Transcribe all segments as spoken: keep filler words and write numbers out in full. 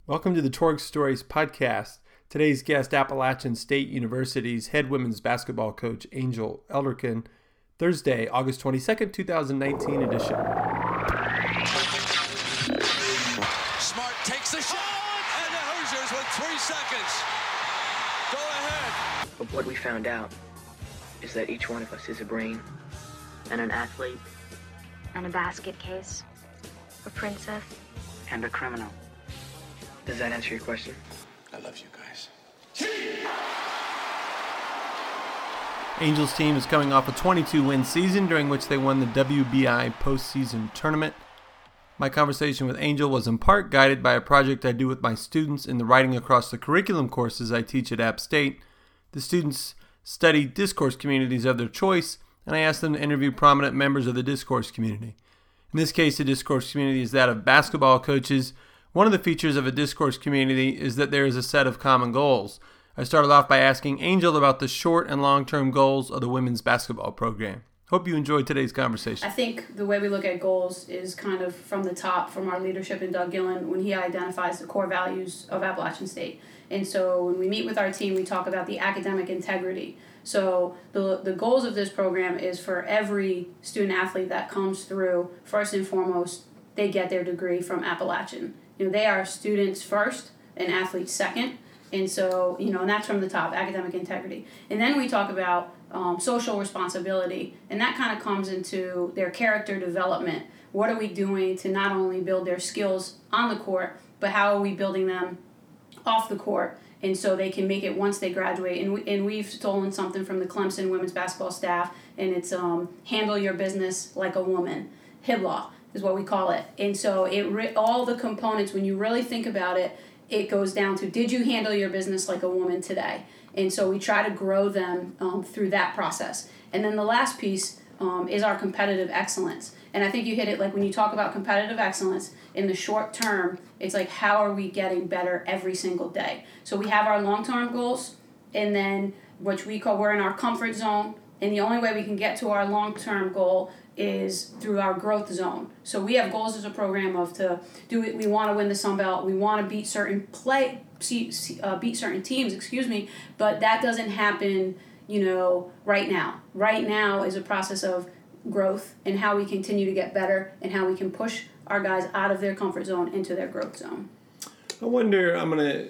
Welcome to the Torg Stories podcast. Today's guest, Appalachian State University's head women's basketball coach, Angel Elderkin. Thursday, August twenty-second, twenty nineteen edition. Smart takes the shot, and the Hoosiers with three seconds. Go ahead. But what we found out is that each one of us is a brain and an athlete and a basket case, a princess, and a criminal. Does that answer your question? I love you guys. Angels team is coming off a twenty-two win season during which they won the W B I postseason tournament. My conversation with Angel was in part guided by a project I do with my students in the Writing Across the Curriculum courses I teach at App State. The students study discourse communities of their choice, and I asked them to interview prominent members of the discourse community. In this case, the discourse community is that of basketball coaches. One of the features of a discourse community is that there is a set of common goals. I started off by asking Angel about the short and long-term goals of the women's basketball program. Hope you enjoyed today's conversation. I think the way we look at goals is kind of from the top, from our leadership in Doug Gillen, when he identifies the core values of Appalachian State. And so when we meet with our team, we talk about the academic integrity. So the the goals of this program is for every student athlete that comes through, first and foremost, they get their degree from Appalachian. You know, they are students first and athletes second. And so, you know, and that's from the top, academic integrity. And then we talk about um, social responsibility, and that kind of comes into their character development. What are we doing to not only build their skills on the court, but how are we building them off the court, and so they can make it once they graduate. And, we, and we've stolen something from the Clemson women's basketball staff, and it's um, handle your business like a woman. Hiblaw is what we call it. And so it re- all the components, when you really think about it, it goes down to, did you handle your business like a woman today? And so we try to grow them um, through that process. And then the last piece um, is our competitive excellence. And I think you hit it, like when you talk about competitive excellence, in the short term, it's like, how are we getting better every single day? So we have our long-term goals, and then which we call, we're in our comfort zone. And the only way we can get to our long-term goal is through our growth zone. So we have goals as a program of to do it. We want to win the Sun Belt. We want to beat certain play, see, see, uh, beat certain teams. Excuse me, but that doesn't happen, you know, right now. Right now is a process of growth and how we continue to get better and how we can push our guys out of their comfort zone into their growth zone. I wonder. I'm gonna.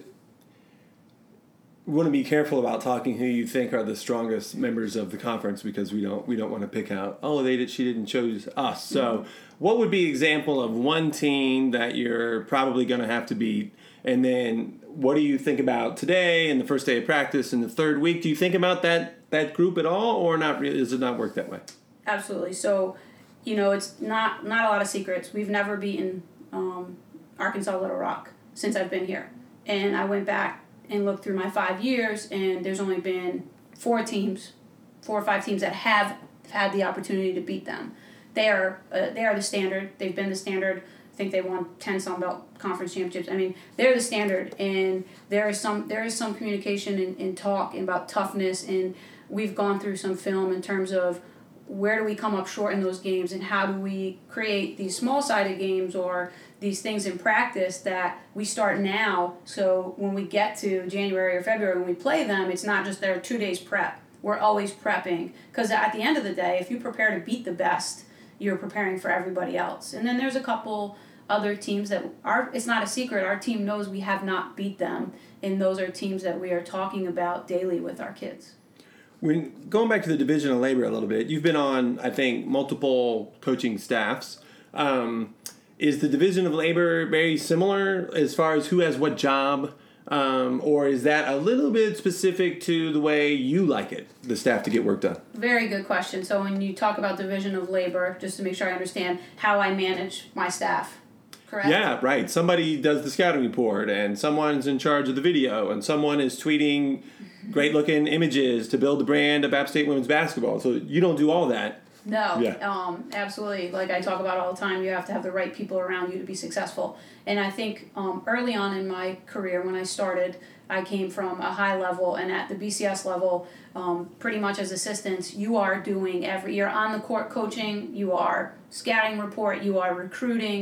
We want to be careful about talking who you think are the strongest members of the conference, because we don't we don't want to pick out, oh, they did she didn't choose us. So mm-hmm. What would be an example of one team that you're probably going to have to beat? And then what do you think about today and the first day of practice and the third week? Do you think about that that group at all, or not really? Does it not work that way? Absolutely. So, you know, it's not not a lot of secrets. We've never beaten um, Arkansas Little Rock since I've been here. And I went back and look through my five years, and there's only been four teams, four or five teams that have had the opportunity to beat them. They are uh, they are the standard. They've been the standard. I think they won ten Sun Belt Conference championships. I mean, they're the standard, and there is some there is some communication and, and talk about toughness, and we've gone through some film in terms of where do we come up short in those games, and how do we create these small-sided games or these things in practice that we start now, so when we get to January or February when we play them, it's not just their two days prep. We're always prepping, because at the end of the day, if you prepare to beat the best, you're preparing for everybody else. And then there's a couple other teams that are, it's not a secret, our team knows we have not beat them, and those are teams that we are talking about daily with our kids. When going back to the Division of Labor a little bit, you've been on, I think, multiple coaching staffs. Um, is the Division of Labor very similar as far as who has what job, um, or is that a little bit specific to the way you like it, the staff, to get work done? Very good question. So when you talk about Division of Labor, just to make sure I understand how I manage my staff, correct? Yeah, right. Somebody does the scouting report, and someone's in charge of the video, and someone is tweeting great-looking images to build the brand of App State women's basketball. So you don't do all that. No, yeah. um, absolutely. Like I talk about all the time, you have to have the right people around you to be successful. And I think um, early on in my career, when I started, I came from a high level, and at the B C S level, um, pretty much as assistants, you are doing every, you're on the court coaching, you are scouting report, you are recruiting,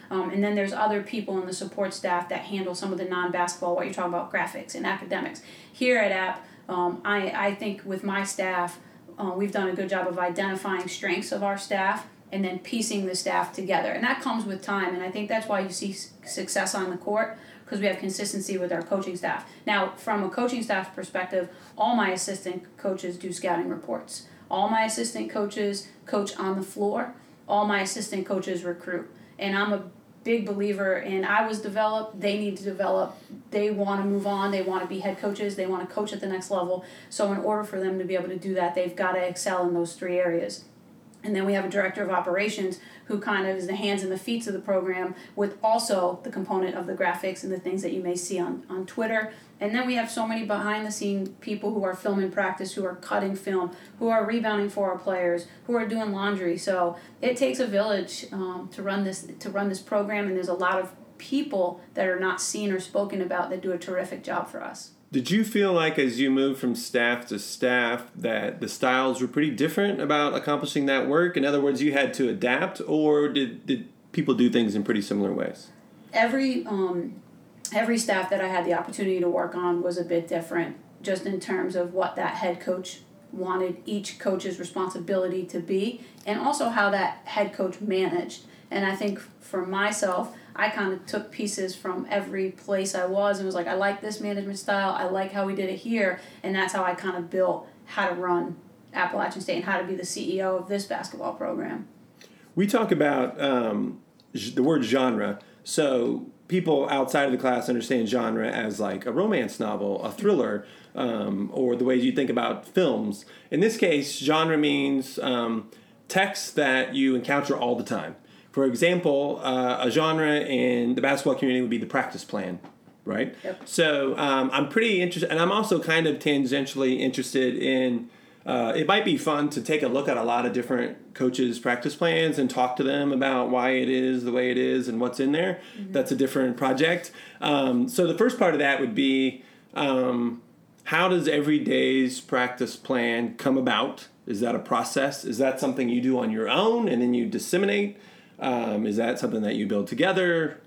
Um, and then there's other people in the support staff that handle some of the non-basketball, what you're talking about, graphics and academics. Here at App, um, I, I think with my staff, uh, we've done a good job of identifying strengths of our staff and then piecing the staff together. And that comes with time, and I think that's why you see success on the court, because we have consistency with our coaching staff. Now, from a coaching staff perspective, all my assistant coaches do scouting reports. All my assistant coaches coach on the floor. All my assistant coaches recruit. And I'm a big believer in I was developed, they need to develop. They want to move on. They want to be head coaches. They want to coach at the next level. So in order for them to be able to do that, they've got to excel in those three areas. And then we have a director of operations who kind of is the hands and the feet of the program, with also the component of the graphics and the things that you may see on, on Twitter. And then we have so many behind-the-scene people who are filming practice, who are cutting film, who are rebounding for our players, who are doing laundry. So it takes a village um, to run this to run this program, and there's a lot of people that are not seen or spoken about that do a terrific job for us. Did you feel like as you moved from staff to staff that the styles were pretty different about accomplishing that work? In other words, you had to adapt, or did, did people do things in pretty similar ways? Every um, every staff that I had the opportunity to work on was a bit different, just in terms of what that head coach wanted each coach's responsibility to be, and also how that head coach managed. And I think for myself, I kind of took pieces from every place I was and was like, I like this management style, I like how we did it here, and that's how I kind of built how to run Appalachian State and how to be the C E O of this basketball program. We talk about um, the word genre, so people outside of the class understand genre as like a romance novel, a thriller, um, or the way you think about films. In this case, genre means um, text that you encounter all the time. For example, uh, a genre in the basketball community would be the practice plan, right? Yep. So um, I'm pretty interested, and I'm also kind of tangentially interested in, uh, it might be fun to take a look at a lot of different coaches' practice plans and talk to them about why it is the way it is and what's in there. Mm-hmm. That's a different project. Um, so the first part of that would be, um, how does every day's practice plan come about? Is that a process? Is that something you do on your own and then you disseminate? Um, is that something that you build together?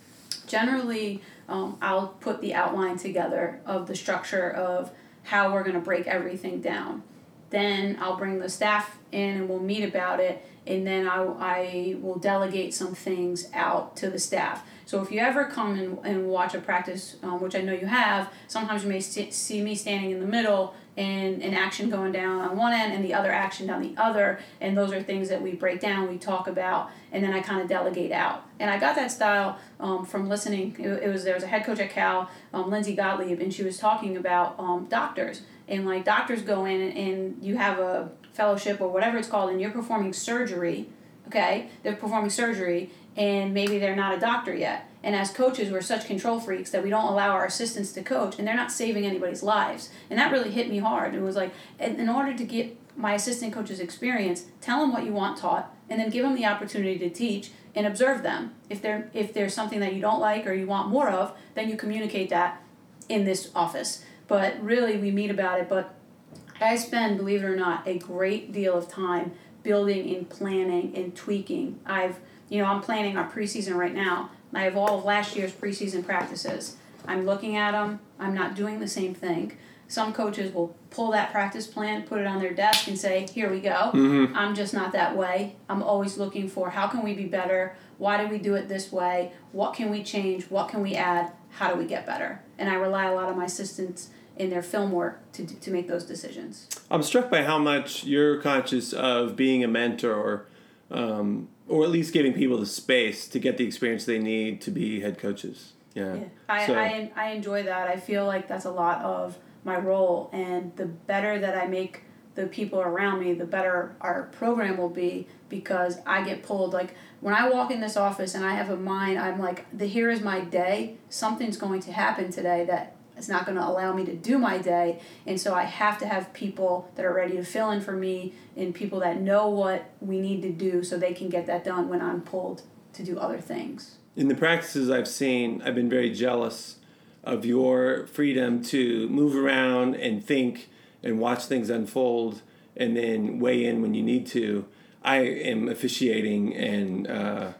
Generally, um, I'll put the outline together of the structure of how we're going to break everything down. Then I'll bring the staff in and we'll meet about it, and then I, I will delegate some things out to the staff. So if you ever come and, and watch a practice, um, which I know you have, sometimes you may st- see me standing in the middle and an action going down on one end and the other action down the other, and those are things that we break down, we talk about, and then I kind of delegate out. And I got that style um, from listening. It, it was there was a head coach at Cal, um, Lindsay Gottlieb, and she was talking about um, doctors. And like doctors go in and, and you have a fellowship or whatever it's called, and you're performing surgery, okay? They're performing surgery, and maybe they're not a doctor yet. And as coaches, we're such control freaks that we don't allow our assistants to coach, and they're not saving anybody's lives. And that really hit me hard. It was like, in order to get my assistant coaches experience, tell them what you want taught, and then give them the opportunity to teach and observe them. If there if there's something that you don't like or you want more of, then you communicate that in this office. But really, we meet about it. But I spend, believe it or not, a great deal of time building and planning and tweaking. I've, you know, I'm planning our preseason right now. I have all of last year's preseason practices. I'm looking at them. I'm not doing the same thing. Some coaches will pull that practice plan, put it on their desk, and say, here we go. Mm-hmm. I'm just not that way. I'm always looking for how can we be better? Why do we do it this way? What can we change? What can we add? How do we get better? And I rely a lot on my assistants in their film work to to make those decisions. I'm struck by how much you're conscious of being a mentor, um, or at least giving people the space to get the experience they need to be head coaches. Yeah, yeah. I, so. I I enjoy that. I feel like that's a lot of my role, and the better that I make the people around me, the better our program will be, because I get pulled. Like when I walk in this office and I have a mind, I'm like, the here is my day. Something's going to happen today that is not going to allow me to do my day, and so I have to have people that are ready to fill in for me and people that know what we need to do so they can get that done when I'm pulled to do other things. In the practices I've seen, I've been very jealous of your freedom to move around and think and watch things unfold and then weigh in when you need to. I am officiating and uh,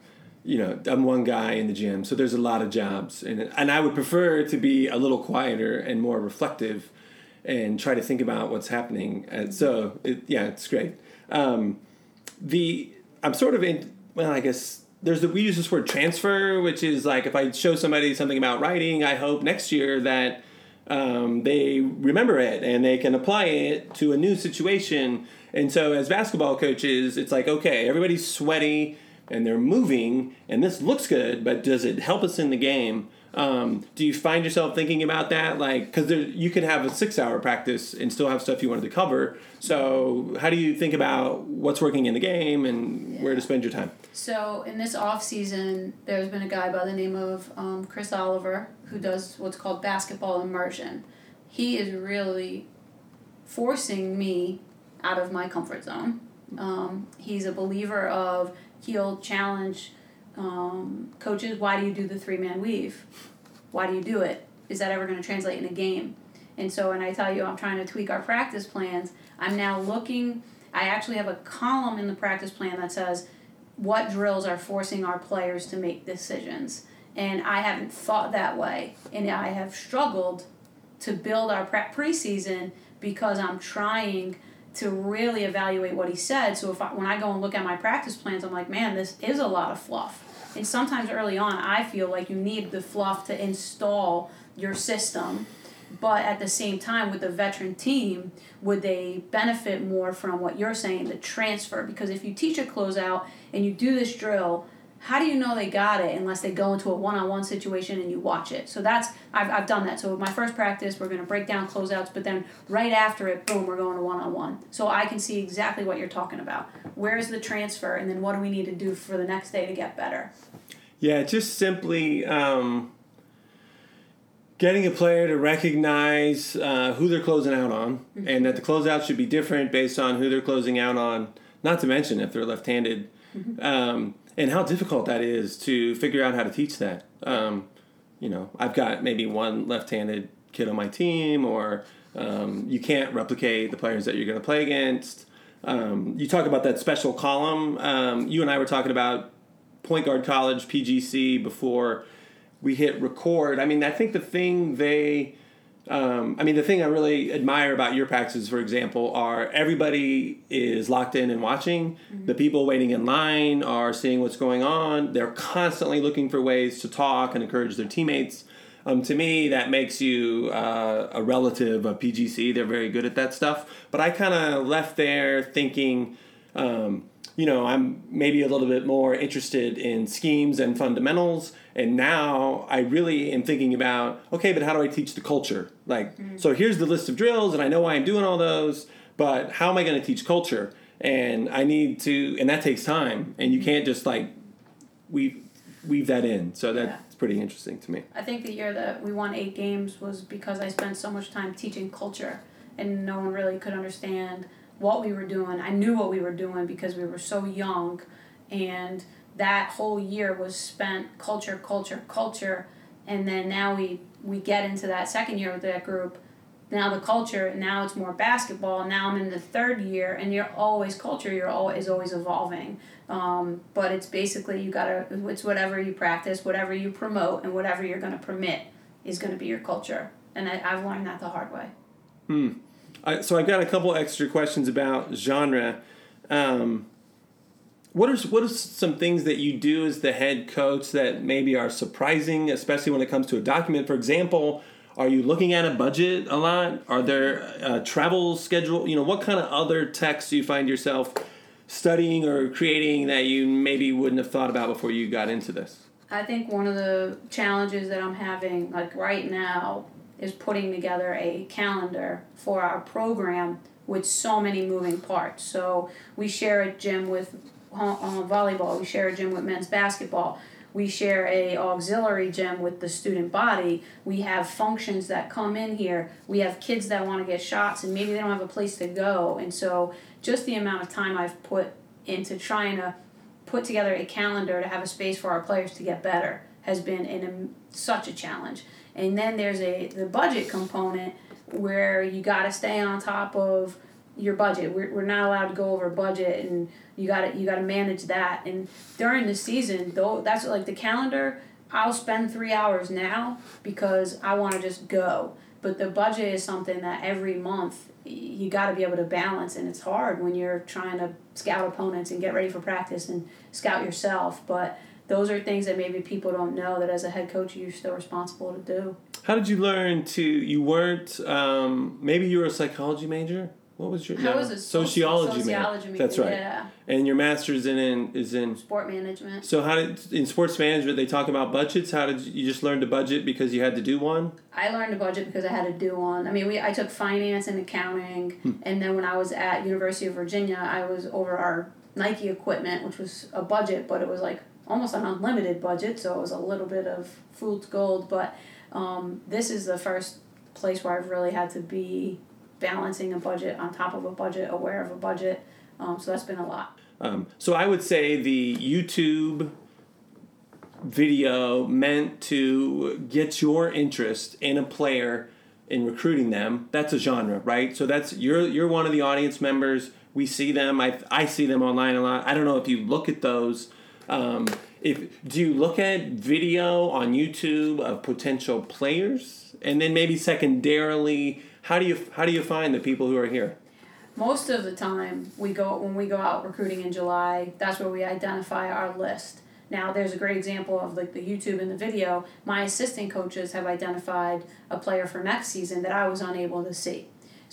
you know, I'm one guy in the gym, so there's a lot of jobs. And, and I would prefer to be a little quieter and more reflective and try to think about what's happening. And so, it, yeah, it's great. Um, the I'm sort of in, well, I guess there's the, we use this word transfer, which is like if I show somebody something about writing, I hope next year that um, they remember it and they can apply it to a new situation. And so as basketball coaches, it's like, okay, everybody's sweaty and they're moving and this looks good, but does it help us in the game? Um, do you find yourself thinking about that? Like, because you could have a six-hour practice and still have stuff you wanted to cover. So how do you think about what's working in the game and yeah. where to spend your time? So in this off season, there's been a guy by the name of um, Chris Oliver who does what's called basketball immersion. He is really forcing me out of my comfort zone. Um, he's a believer of he'll challenge Um, coaches, why do you do the three-man weave? Why do you do it? Is that ever going to translate in a game? And so when I tell you I'm trying to tweak our practice plans, I'm now looking, I actually have a column in the practice plan that says what drills are forcing our players to make decisions. And I haven't thought that way. And I have struggled to build our pre- preseason because I'm trying to really evaluate what he said. So if I, when I go and look at my practice plans, I'm like, man, this is a lot of fluff. And sometimes early on, I feel like you need the fluff to install your system. But at the same time, with the veteran team, would they benefit more from what you're saying, the transfer? Because if you teach a closeout and you do this drill, how do you know they got it unless they go into a one-on-one situation and you watch it? So that's, I've I've done that. So with my first practice, we're going to break down closeouts, but then right after it, boom, we're going to one-on-one. So I can see exactly what you're talking about. Where is the transfer, and then what do we need to do for the next day to get better? Yeah, just simply um, getting a player to recognize uh, who they're closing out on, mm-hmm. and that the closeout should be different based on who they're closing out on, not to mention if they're left-handed. Mm-hmm. Um, and how difficult that is to figure out how to teach that. Um, you know, I've got maybe one left-handed kid on my team, or um, you can't replicate the players that you're going to play against. Um, you talk about that special column. Um, you and I were talking about Point Guard College, P G C, before we hit record. I mean, I think the thing they... Um, I mean, the thing I really admire about your practices, for example, are everybody is locked in and watching. Mm-hmm. The people waiting in line are seeing what's going on. They're constantly looking for ways to talk and encourage their teammates. Um, to me, that makes you uh, a relative of P G C. They're very good at that stuff. But I kind of left there thinking, um, you know, I'm maybe a little bit more interested in schemes and fundamentals. And now I really am thinking about, okay, but how do I teach the culture? Like, mm-hmm. so here's the list of drills, and I know why I'm doing all those, but how am I going to teach culture? And I need to, and that takes time, and you can't just like weave weave that in. So that's yeah. pretty interesting to me. I think the year that we won eight games was because I spent so much time teaching culture, and no one really could understand what we were doing. I knew what we were doing because we were so young, and that whole year was spent culture, culture, culture, and then now we, we get into that second year with that group. Now the culture, now it's more basketball. Now I'm in the third year, and you're always culture. You're always always evolving. Um, but it's basically you gotta. It's whatever you practice, whatever you promote, and whatever you're gonna permit is gonna be your culture. And I, I've learned that the hard way. Hmm. I, so I've got a couple extra questions about genre. Um, What are what are some things that you do as the head coach that maybe are surprising, especially when it comes to a document? For example, are you looking at a budget a lot? Are there a travel schedule? You know, what kind of other texts do you find yourself studying or creating that you maybe wouldn't have thought about before you got into this? I think one of the challenges that I'm having, like right now, is putting together a calendar for our program with so many moving parts. So we share a gym with on volleyball, we share a gym with men's basketball, we share a auxiliary gym with the student body, we have functions that come in here, we have kids that want to get shots and maybe they don't have a place to go. And so just the amount of time I've put into trying to put together a calendar to have a space for our players to get better has been in a, such a challenge. And then there's a the budget component where you got to stay on top of your budget. We're, we're not allowed to go over budget, and you got to you got to manage that. And during the season, though, that's like the calendar. I'll spend three hours now because I want to just go. But the budget is something that every month you got to be able to balance, and it's hard when you're trying to scout opponents and get ready for practice and scout yourself. But those are things that maybe people don't know, that as a head coach you're still responsible to do. How did you learn to, you weren't, um, maybe you were a psychology major? What was your, I no, was a sociology, sociology major. That's right. Yeah. And your master's in, in is in Sport management. So how did, in sports management, they talk about budgets? How did you, you just learn to budget because you had to do one? I learned to budget because I had to do one. I mean, we I took finance and accounting, hmm. and then when I was at University of Virginia, I was over our Nike equipment, which was a budget, but it was like almost an unlimited budget, so it was a little bit of fool's gold. But um, this is the first place where I've really had to be balancing a budget on top of a budget, aware of a budget. Um, so that's been a lot. Um, so I would say the YouTube video meant to get your interest in a player in recruiting them. That's a genre, right? So that's you're you're one of the audience members. We see them. I I see them online a lot. I don't know if you look at those. Um, if do you look at video on YouTube of potential players, and then maybe secondarily, how do you how do you find the people who are here? Most of the time, we go when we go out recruiting in July, that's where we identify our list. Now, there's a great example of like the YouTube and the video. My assistant coaches have identified a player for next season that I was unable to see.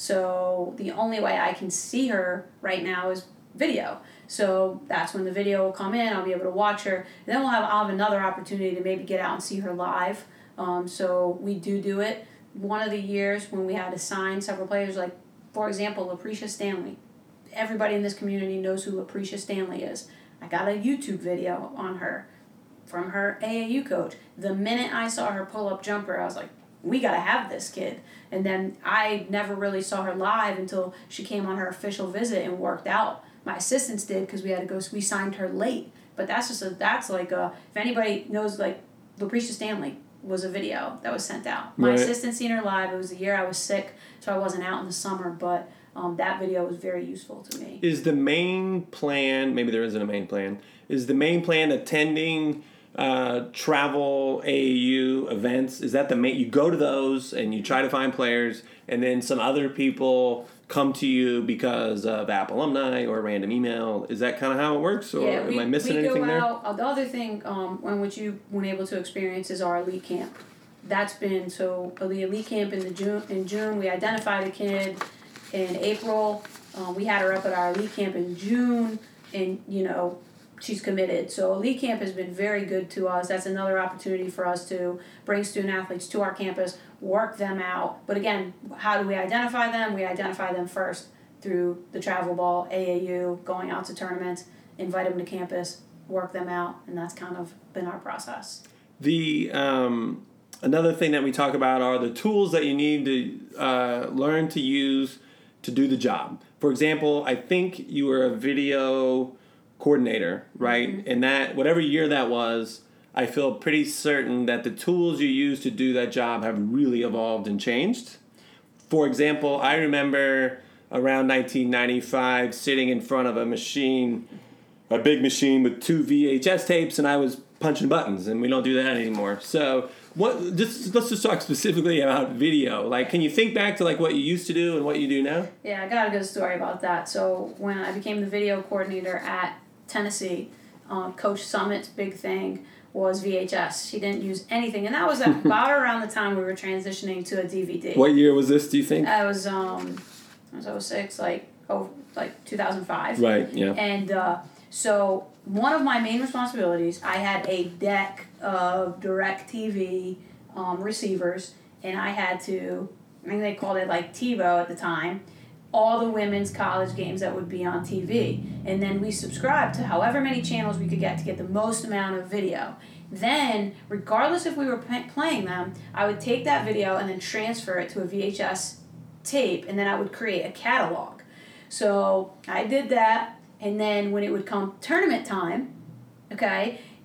So the only way I can see her right now is video. So that's when the video will come in. I'll be able to watch her. And then we'll have I'll have another opportunity to maybe get out and see her live. Um, so we do do it. One of the years when we had to sign several players, like for example, Laprecia Stanley. Everybody in this community knows who Laprecia Stanley is. I got a YouTube video on her from her A A U coach. The minute I saw her pull-up jumper, I was like, we got to have this kid. And then I never really saw her live until she came on her official visit and worked out. My assistants did because we had to go, we signed her late. But that's just a, that's like a, if anybody knows, like, Laprecia Stanley was a video that was sent out. My right. assistant seen her live. It was the year I was sick, so I wasn't out in the summer, but um, that video was very useful to me. Is the main plan, maybe there isn't a main plan, is the main plan attending uh, travel A A U events? Is that the main, you go to those and you try to find players, and then some other people come to you because of App alumni or random email? Is that kind of how it works, or yeah, we, am I missing we anything go there? Out, uh, the other thing um, when which you've been able to experience is our elite camp. That's been, so the elite camp in the June in June, we identified a kid in April. Um, we had her up at our elite camp in June, and you know, she's committed. So elite camp has been very good to us. That's another opportunity for us to bring student athletes to our campus, work them out. But again, how do we identify them? We identify them first through the travel ball, A A U, going out to tournaments, invite them to campus, work them out, and that's kind of been our process. The um, another thing that we talk about are the tools that you need to uh, learn to use to do the job. For example, I think you were a video coordinator, right? Mm-hmm. And that, whatever year that was, I feel pretty certain that the tools you use to do that job have really evolved and changed. For example, I remember around nineteen ninety-five sitting in front of a machine, a big machine with two V H S tapes, and I was punching buttons, and we don't do that anymore. So what? Just let's just talk specifically about video. Like, can you think back to like what you used to do and what you do now? Yeah, I got a good story about that. So when I became the video coordinator at Tennessee, um, Coach Summit's big thing was V H S. She didn't use anything, and that was about around the time we were transitioning to a D V D. What year was this, do you think? I was um, I was oh six, like oh, like two thousand five. Right. Yeah. And uh, so one of my main responsibilities, I had a deck of DirecTV um, receivers, and I had to, I think they called it like TiVo at the time, all the women's college games that would be on T V. And then we subscribed to however many channels we could get to get the most amount of video. Then, regardless if we were p- playing them, I would take that video and then transfer it to a V H S tape, and then I would create a catalog. So I did that, and then when it would come tournament time, okay,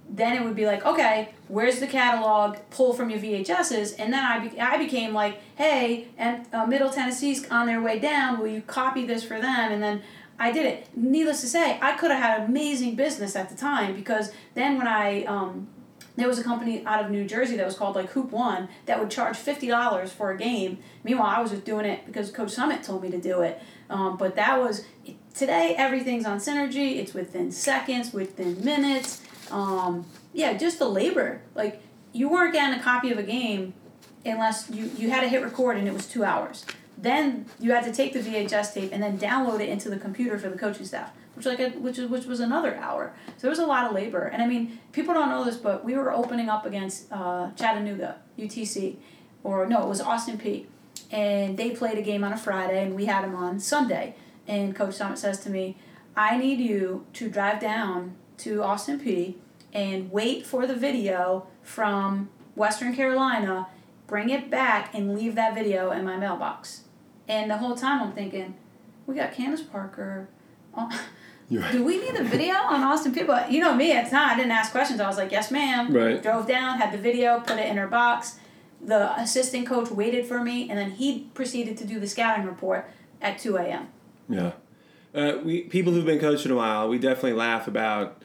then it would be like, okay, where's the catalog? Pull from your V H S's, and then I be- I became like, hey, and uh, Middle Tennessee's on their way down. Will you copy this for them? And then I did it. Needless to say, I could have had amazing business at the time, because then when I um, there was a company out of New Jersey that was called like Hoop One that would charge fifty dollars for a game. Meanwhile, I was just doing it because Coach Summit told me to do it. Um, but that was today. Everything's on Synergy. It's within seconds, within minutes. Um, yeah, just the labor. Like, you weren't getting a copy of a game unless you, you had to hit record, and it was two hours. Then you had to take the V H S tape and then download it into the computer for the coaching staff, which like a, which which was another hour. So there was a lot of labor. And I mean, people don't know this, but we were opening up against uh, Chattanooga, U T C, or no, it was Austin Peay. And they played a game on a Friday, and we had them on Sunday. And Coach Summit says to me, I need you to drive down to Austin Peay and wait for the video from Western Carolina, bring it back, and leave that video in my mailbox. And the whole time I'm thinking, we got Candace Parker. Oh, Right. do we need a video on Austin Peay? But you know me, it's not. I didn't ask questions. I was like, yes, ma'am. Right. Drove down, had the video, put it in her box. The assistant coach waited for me, and then he proceeded to do the scouting report at two a.m. Yeah. Uh, we people who've been coaching a while, we definitely laugh about.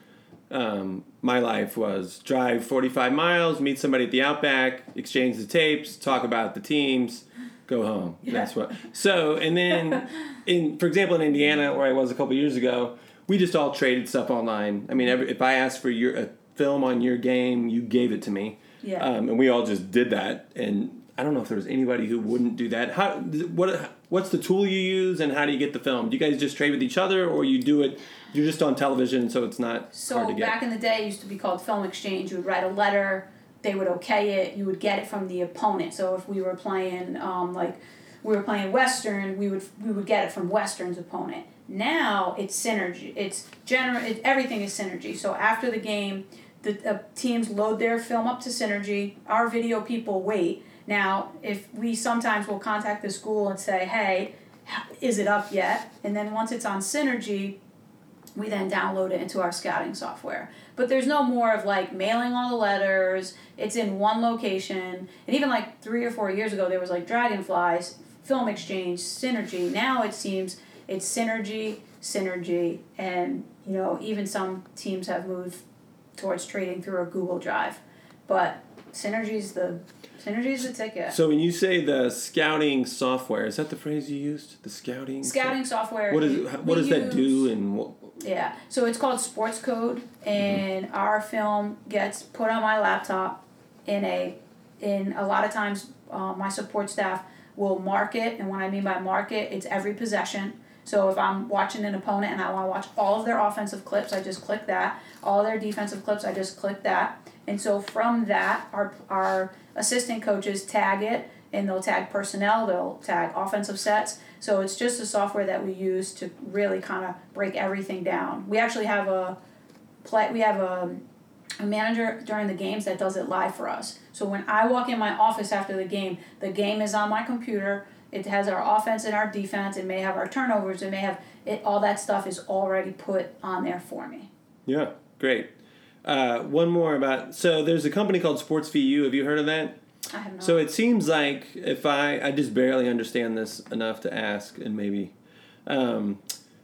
Um, my life was drive forty-five miles, meet somebody at the Outback, exchange the tapes, talk about the teams, go home. Yeah. That's what. So, and then, in for example, in Indiana, where I was a couple years ago, we just all traded stuff online. I mean, every, if I asked for your a film on your game, you gave it to me. Yeah. Um, and we all just did that. And I don't know if there was anybody who wouldn't do that. How what what's the tool you use, and how do you get the film? Do you guys just trade with each other, or you do it? You're just on television, so it's not So hard to get. back in the day, it used to be called film exchange. You would write a letter, they would okay it, you would get it from the opponent. So if we were playing, um, like, we were playing Western, we would we would get it from Western's opponent. Now it's Synergy. It's gener- it, everything is Synergy. So after the game, the uh, teams load their film up to Synergy. Our video people wait. Now, if we sometimes will contact the school and say, hey, is it up yet? And then once it's on Synergy, we then download it into our scouting software. But there's no more of like mailing all the letters. It's in one location. And even like three or four years ago, there was like Dragonflies, Film Exchange, Synergy. Now it seems it's Synergy, Synergy, and you know, even some teams have moved towards trading through a Google Drive. But Synergy's the Synergy's the ticket. So when you say the scouting software, is that the phrase you used? The scouting Scouting so- software. What is we- what we does that do, use- and what? Yeah, so it's called Sports Code, and mm-hmm. our film gets put on my laptop in a, in a lot of times uh, my support staff will mark it, and what I mean by mark it, it's every possession. So if I'm watching an opponent and I want to watch all of their offensive clips, I just click that. All of their defensive clips, I just click that. And so from that, our our assistant coaches tag it, and they'll tag personnel, they'll tag offensive sets. So it's just a software that we use to really kind of break everything down. We actually have a play. We have a, a manager during the games that does it live for us. So when I walk in my office after the game, the game is on my computer. It has our offense and our defense. It may have our turnovers. It may have it. All that stuff is already put on there for me. Yeah, great. Uh, one more about so there's a company called Sports V U. Have you heard of that? I have not. So it seems like if I I just barely understand this enough to ask, and maybe. Um,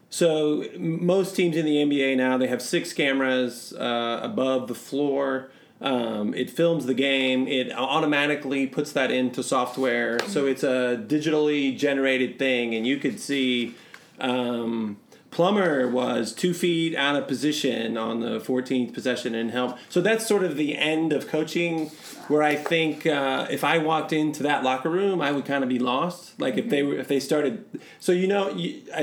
so most teams in the N B A now, they have six cameras uh, above the floor. Um, it films the game. It automatically puts that into software. Mm-hmm. So it's a digitally generated thing, and you could see um, Plummer was two feet out of position on the fourteenth possession and help. So that's sort of the end of coaching, where I think uh, if I walked into that locker room, I would kind of be lost. Like mm-hmm. if they were, if they started. So you know, you, I,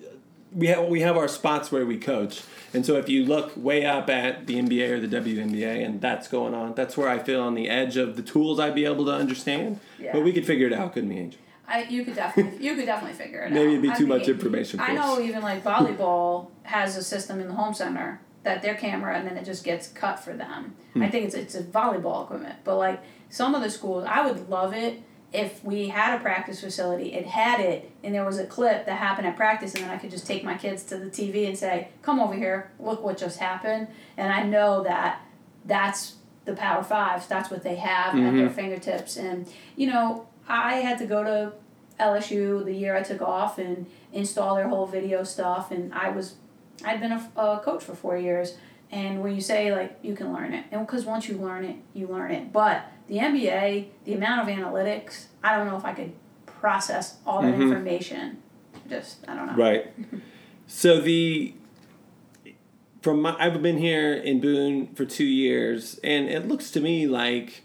we have we have our spots where we coach. And so if you look way up at the N B A or the W N B A and that's going on, that's where I feel on the edge of the tools I'd be able to understand. Yeah. But we could figure it out, couldn't we, Angel? I, you could definitely you could definitely figure it Maybe out. Maybe it'd be too I much mean, information for I us. know even like volleyball has a system in the home center that their camera and then it just gets cut for them. Hmm. I think it's it's a volleyball equipment. But like some of the schools, I would love it if we had a practice facility, it had it, and there was a clip that happened at practice, and then I could just take my kids to the T V and say, come over here, look what just happened. And I know that that's the Power Fives. That's what they have Mm-hmm. at their fingertips. And, you know, I had to go to L S U the year I took off and install their whole video stuff. And I was, I'd been a, a coach for four years. And when you say, like, you can learn it, and because once you learn it, you learn it. But the N B A, the amount of analytics, I don't know if I could process all that Mm-hmm. information. Just, I don't know. Right. So the from my, I've been here in Boone for two years, and it looks to me like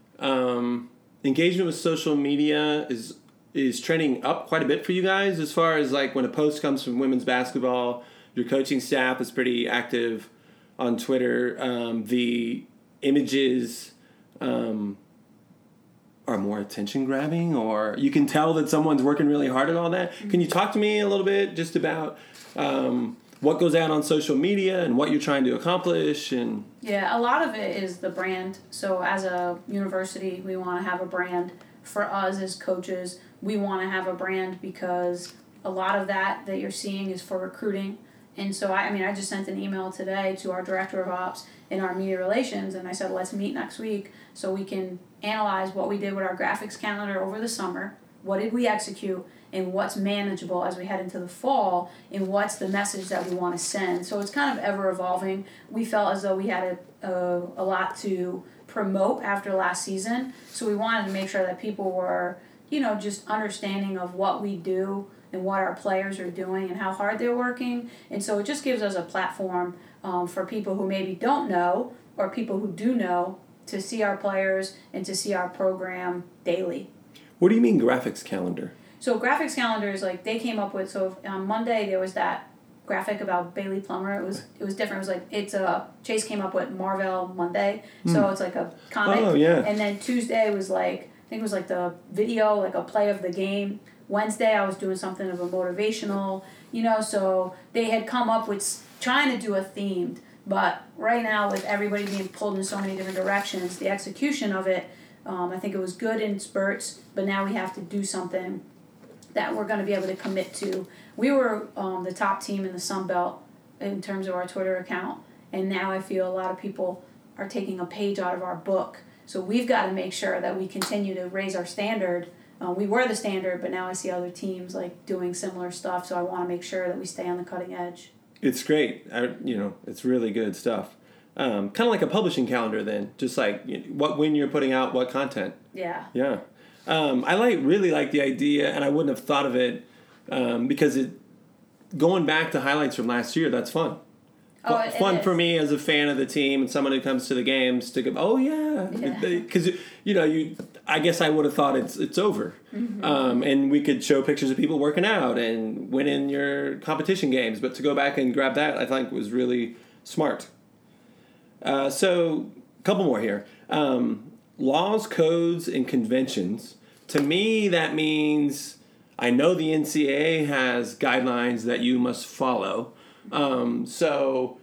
um, engagement with social media is is trending up quite a bit for you guys. As far as like when a post comes from women's basketball, your coaching staff is pretty active on Twitter. Um, the images um, are more attention grabbing, or you can tell that someone's working really hard at all that. Can you talk to me a little bit just about um, what goes out on social media and what you're trying to accomplish? And Yeah, a lot of it is the brand. So as a university, we want to have a brand. For us as coaches, we want to have a brand because a lot of that that you're seeing is for recruiting. And so, I, I mean, I just sent an email today to our director of ops and our media relations, and I said, let's meet next week so we can analyze what we did with our graphics calendar over the summer, what did we execute, and what's manageable as we head into the fall, and what's the message that we want to send. So it's kind of ever evolving. We felt as though we had a, a, a lot to promote after last season, so we wanted to make sure that people were, you know, just understanding of what we do and what our players are doing and how hard they're working. And so it just gives us a platform um, for people who maybe don't know or people who do know to see our players and to see our program daily. what do you mean graphics calendar? So graphics calendars, like they came up with, so on Monday there was that graphic about Bailey Plummer. It was it was different. It was like, it's a, Chase came up with Marvel Monday. So mm. it's like a comic. Oh, yeah. And then Tuesday was like, I think it was like the video, like a play of the game. Wednesday I was doing something of a motivational, you know, so they had come up with trying to do a themed, but right now with everybody being pulled in so many different directions, the execution of it, um, I think it was good in spurts, but now we have to do something that we're going to be able to commit to. We were um, the top team in the Sun Belt in terms of our Twitter account, and now I feel a lot of people are taking a page out of our book, so we've got to make sure that we continue to raise our standard. Uh, we were the standard, but now I see other teams like doing similar stuff, so I want to make sure that we stay on the cutting edge. It's great. I, you know, it's really good stuff. Um, kind of like a publishing calendar then, just like you know, what when you're putting out what content. Yeah. Yeah. Um, I like really like the idea, and I wouldn't have thought of it um, because it going back to highlights from last year, that's fun. Oh, it, fun it for me as a fan of the team and someone who comes to the games to go, oh yeah, because yeah. you know you. I guess I would have thought it's it's over, mm-hmm. um, and we could show pictures of people working out and winning your competition games. But to go back and grab that, I think was really smart. Uh, so, a couple more here. Um, laws, codes, and conventions. To me, that means I know the N C double A has guidelines that you must follow. Um, so,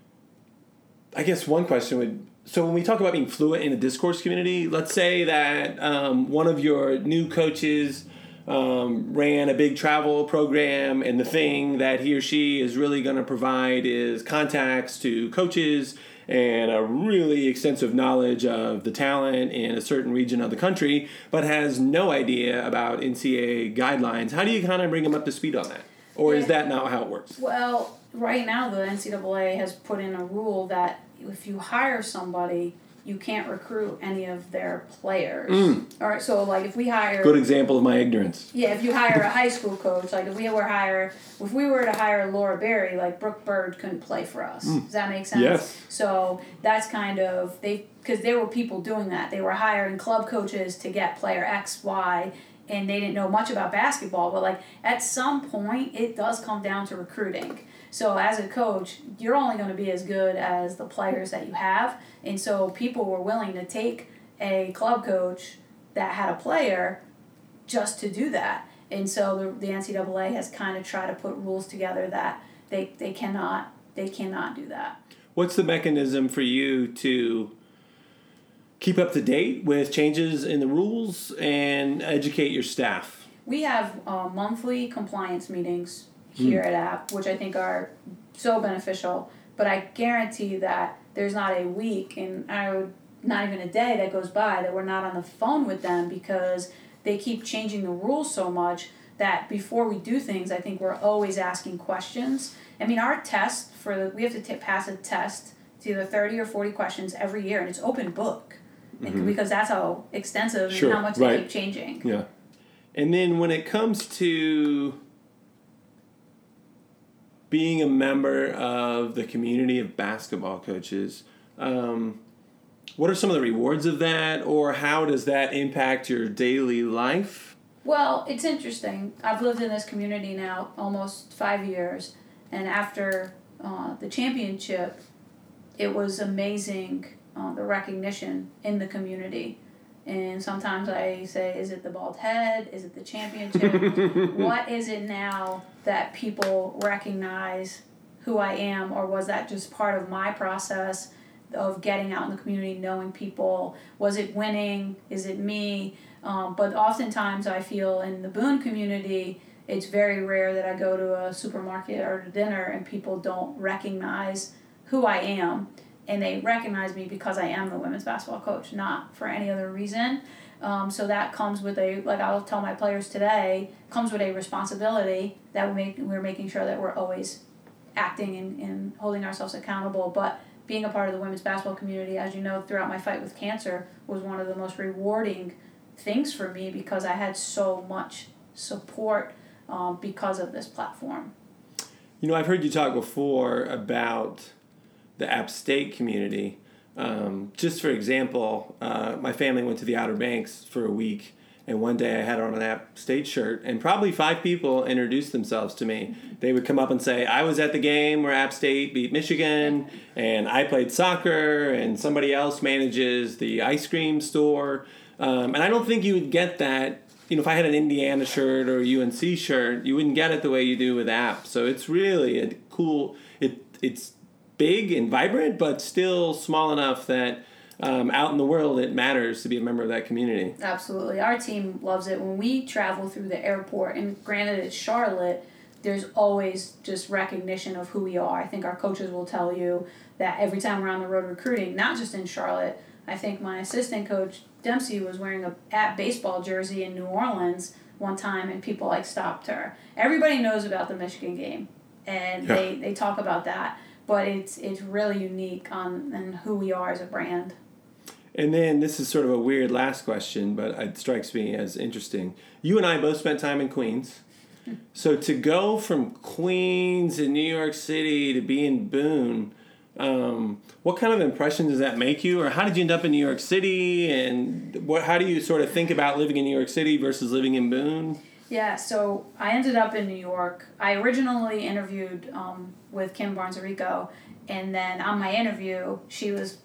I guess one question would, so when we talk about being fluent in a discourse community, let's say that um, one of your new coaches um, ran a big travel program, and the thing that he or she is really going to provide is contacts to coaches and a really extensive knowledge of the talent in a certain region of the country, but has no idea about N C double A guidelines. How do you kind of bring them up to speed on that? Or yeah. is that not how it works? Well, right now the N C double A has put in a rule that if you hire somebody, you can't recruit any of their players. Mm. All right, so like if we hire... Good example of my ignorance. Yeah, if you hire a high school coach, like if we were hire, if we were to hire Laura Berry, like Brooke Bird couldn't play for us. Mm. Does that make sense? Yes. So that's kind of, they because there were people doing that. They were hiring club coaches to get player X, Y, and they didn't know much about basketball, but like at some point it does come down to recruiting. So as a coach, you're only going to be as good as the players that you have. And so people were willing to take a club coach that had a player just to do that. And so the, the N C double A has kind of tried to put rules together that they, they cannot they cannot do that. What's the mechanism for you to keep up to date with changes in the rules and educate your staff? We have uh, monthly compliance meetings here mm. at A P, which I think are so beneficial. But I guarantee that there's not a week, and I would, not even a day that goes by that we're not on the phone with them, because they keep changing the rules so much that before we do things, I think we're always asking questions. I mean, our test for the, we have to t- pass a test. It's either thirty or forty questions every year, and it's open book, mm-hmm. because that's how extensive sure. and how much right. they keep changing. Yeah. And then when it comes to being a member of the community of basketball coaches, um, what are some of the rewards of that, or how does that impact your daily life? Well, it's interesting. I've lived in this community now almost five years, and after uh, the championship, it was amazing, uh, the recognition in the community. And sometimes I say, is it the bald head? Is it the championship? What is it now that people recognize who I am, or was that just part of my process of getting out in the community, knowing people? Was it winning? Is it me? Um, but oftentimes I feel in the Boone community, it's very rare that I go to a supermarket or to dinner and people don't recognize who I am. And they recognize me because I am the women's basketball coach, not for any other reason. Um, so that comes with a, like I'll tell my players today, comes with a responsibility that we make, we're making sure that we're always acting and, and holding ourselves accountable. But being a part of the women's basketball community, as you know, throughout my fight with cancer, was one of the most rewarding things for me, because I had so much support um, because of this platform. You know, I've heard you talk before about the App State community. Um, just for example, uh, my family went to the Outer Banks for a week, and one day I had on an App State shirt, and probably five people introduced themselves to me. They would come up and say, I was at the game where App State beat Michigan, and I played soccer, and somebody else manages the ice cream store. Um, and I don't think you would get that, you know, if I had an Indiana shirt or a U N C shirt, you wouldn't get it the way you do with App. So it's really a cool, it it's big and vibrant, but still small enough that um, out in the world it matters to be a member of that community. Absolutely. Our team loves it. When we travel through the airport, and granted it's Charlotte, there's always just recognition of who we are. I think our coaches will tell you that every time we're on the road recruiting, not just in Charlotte. I think my assistant coach, Dempsey, was wearing a at baseball jersey in New Orleans one time, and people like stopped her. Everybody knows about the Michigan game, and yeah. they, they talk about that. But it's it's really unique on and who we are as a brand. And then this is sort of a weird last question, but it strikes me as interesting. You and I both spent time in Queens. So to go from Queens in New York City to be in Boone, um, what kind of impression does that make you? Or how did you end up in New York City? And what? How do you sort of think about living in New York City versus living in Boone? Yeah, so I ended up in New York. I originally interviewed um, with Kim Barnes-Arico, and then on my interview, she was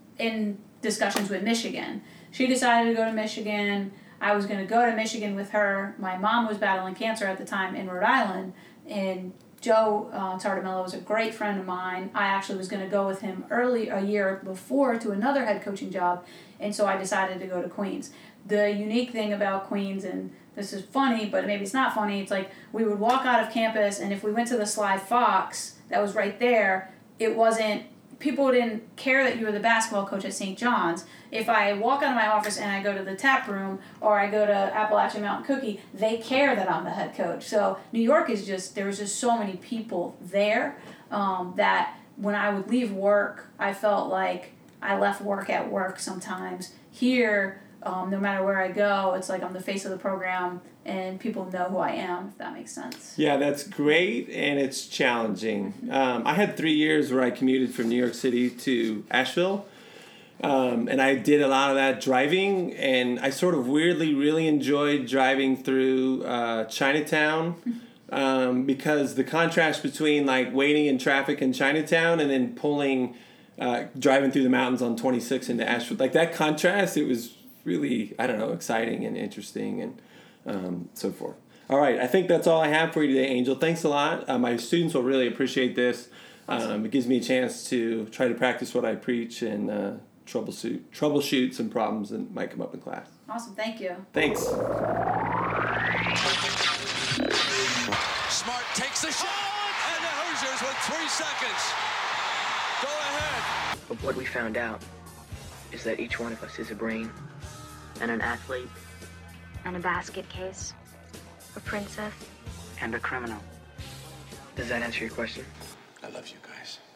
in discussions with Michigan. She decided to go to Michigan. I was going to go to Michigan with her. My mom was battling cancer at the time in Rhode Island, and Joe uh, Tartamella was a great friend of mine. I actually was going to go with him early a year before to another head coaching job, and so I decided to go to Queens. The unique thing about Queens, and this is funny, but maybe it's not funny, it's like we would walk out of campus, and if we went to the Sly Fox that was right there, it wasn't, people didn't care that you were the basketball coach at Saint John's. If I walk out of my office and I go to the tap room or I go to Appalachian Mountain Cookie, they care that I'm the head coach. So New York is just, there was just so many people there um, that when I would leave work, I felt like I left work at work sometimes. Here, um, no matter where I go, it's like I'm the face of the program and people know who I am, if that makes sense. Yeah, that's great, and it's challenging. Um, I had three years where I commuted from New York City to Asheville. Um, and I did a lot of that driving, and I sort of weirdly really enjoyed driving through uh, Chinatown um, because the contrast between like waiting in traffic in Chinatown and then pulling, uh, driving through the mountains on twenty-six into Asheville, like that contrast, it was really, I don't know, exciting and interesting and um, so forth. All right, I think that's all I have for you today, Angel. Thanks a lot. Uh, my students will really appreciate this. Um, it gives me a chance to try to practice what I preach and uh, troubleshoot troubleshoot some problems that might come up in class. Awesome, thank you. Thanks. Smart takes the shot, and the Hoosiers with three seconds go ahead. But what we found out is that each one of us is a brain and an athlete And a basket case. A princess. and a criminal. Does that answer your question? I love you guys.